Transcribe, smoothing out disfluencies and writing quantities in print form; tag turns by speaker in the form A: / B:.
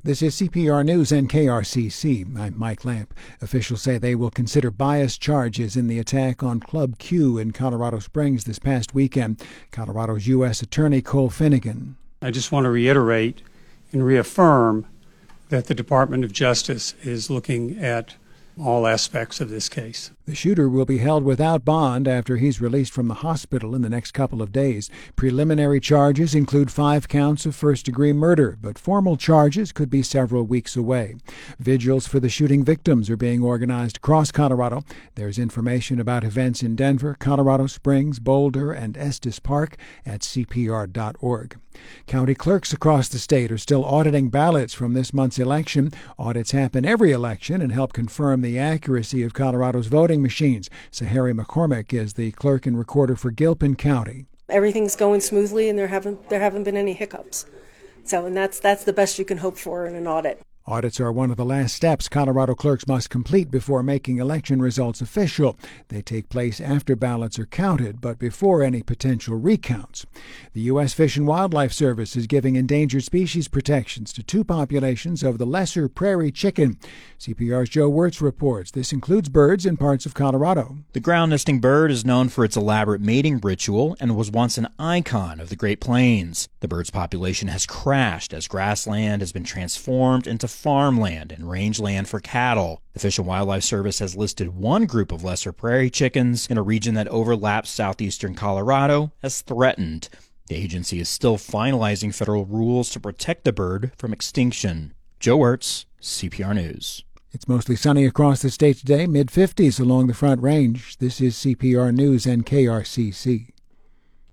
A: This is CPR News and KRCC. I'm Mike Lamp. Officials say they will consider bias charges in the attack on Club Q in Colorado Springs this past weekend. Colorado's U.S. Attorney Cole Finnegan.
B: I just want to reiterate and reaffirm that the Department of Justice is looking at all aspects of this case.
A: The shooter will be held without bond after he's released from the hospital in the next couple of days. Preliminary charges include 5 counts of first-degree murder, but formal charges could be several weeks away. Vigils for the shooting victims are being organized across Colorado. There's information about events in Denver, Colorado Springs, Boulder, and Estes Park at CPR.org. County clerks across the state are still auditing ballots from this month's election. Audits happen every election and help confirm the accuracy of Colorado's voting machines. Sahari McCormick is the clerk and recorder for Gilpin County.
C: Everything's going smoothly and there haven't been any hiccups. And that's the best you can hope for in an audit.
A: Audits are one of the last steps Colorado clerks must complete before making election results official. They take place after ballots are counted, but before any potential recounts. The U.S. Fish and Wildlife Service is giving endangered species protections to 2 populations of the lesser prairie chicken. CPR's Joe Wirtz reports this includes birds in parts of Colorado.
D: The ground-nesting bird is known for its elaborate mating ritual and was once an icon of the Great Plains. The bird's population has crashed as grassland has been transformed into farmland and rangeland for cattle. The Fish and Wildlife Service has listed one group of lesser prairie chickens in a region that overlaps southeastern Colorado as threatened. The agency is still finalizing federal rules to protect the bird from extinction. Joe Wirtz, CPR News.
A: It's mostly sunny across the state today, mid-50s along the Front Range. This is CPR News and KRCC.